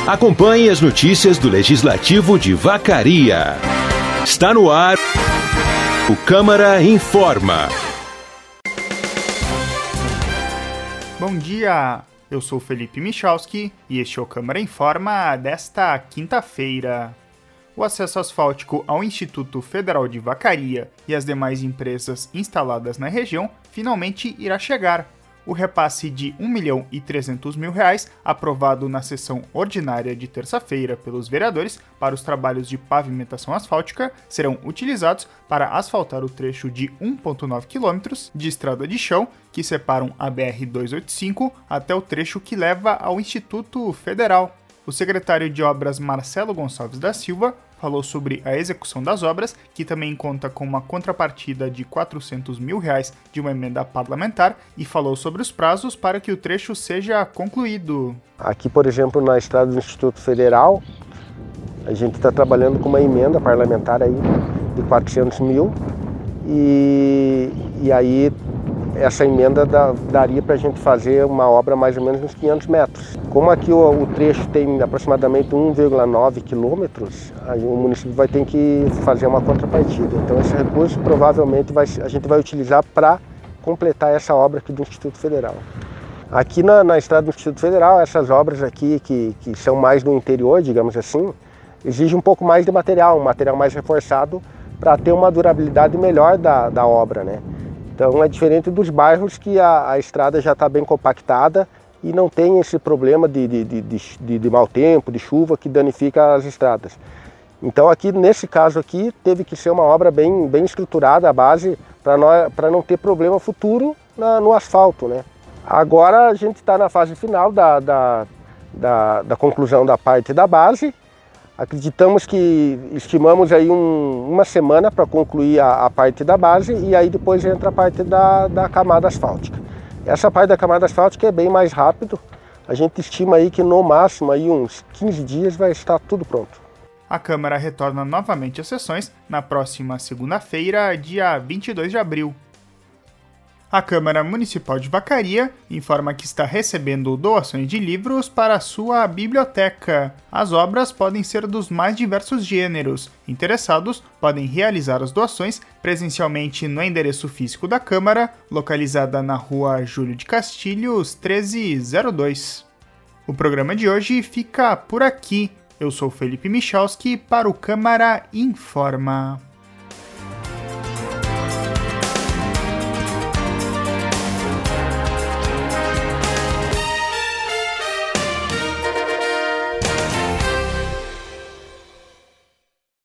Acompanhe as notícias do Legislativo de Vacaria. Está no ar o Câmara Informa. Bom dia, eu sou Felipe Michalski e este é o Câmara Informa desta quinta-feira. O acesso asfáltico ao Instituto Federal de Vacaria e as demais empresas instaladas na região finalmente irá chegar. O repasse de R$ 1.300.000, aprovado na sessão ordinária de terça-feira pelos vereadores para os trabalhos de pavimentação asfáltica, serão utilizados para asfaltar o trecho de 1,9 km de estrada de chão que separam a BR-285 até o trecho que leva ao Instituto Federal. O secretário de Obras Marcelo Gonçalves da Silva falou sobre a execução das obras, que também conta com uma contrapartida de R$ 400.000 de uma emenda parlamentar, e falou sobre os prazos para que o trecho seja concluído. Aqui, por exemplo, na estrada do Instituto Federal, a gente está trabalhando com uma emenda parlamentar aí de 400 mil e aí essa emenda daria para a gente fazer uma obra mais ou menos uns 500 metros. Como aqui o trecho tem aproximadamente 1,9 quilômetros, aí o município vai ter que fazer uma contrapartida. Então esse recurso provavelmente a gente vai utilizar para completar essa obra aqui do Instituto Federal. Aqui na estrada do Instituto Federal, essas obras aqui que são mais no interior, digamos assim, exigem um pouco mais de material, um material mais reforçado para ter uma durabilidade melhor da obra, né? Então é diferente dos bairros que a estrada já está bem compactada e não tem esse problema de mau tempo, de chuva que danifica as estradas. Então aqui, nesse caso aqui, teve que ser uma obra bem estruturada, a base, para não ter problema futuro no asfalto, né? Agora a gente está na fase final da conclusão da parte da base. Estimamos aí uma semana para concluir a parte da base e aí depois entra a parte da camada asfáltica. Essa parte da camada asfáltica é bem mais rápido. A gente estima aí que no máximo aí uns 15 dias vai estar tudo pronto. A Câmara retorna novamente às sessões na próxima segunda-feira, dia 22 de abril. A Câmara Municipal de Vacaria informa que está recebendo doações de livros para a sua biblioteca. As obras podem ser dos mais diversos gêneros. Interessados podem realizar as doações presencialmente no endereço físico da Câmara, localizada na Rua Júlio de Castilhos, 1302. O programa de hoje fica por aqui. Eu sou Felipe Michalski para o Câmara Informa.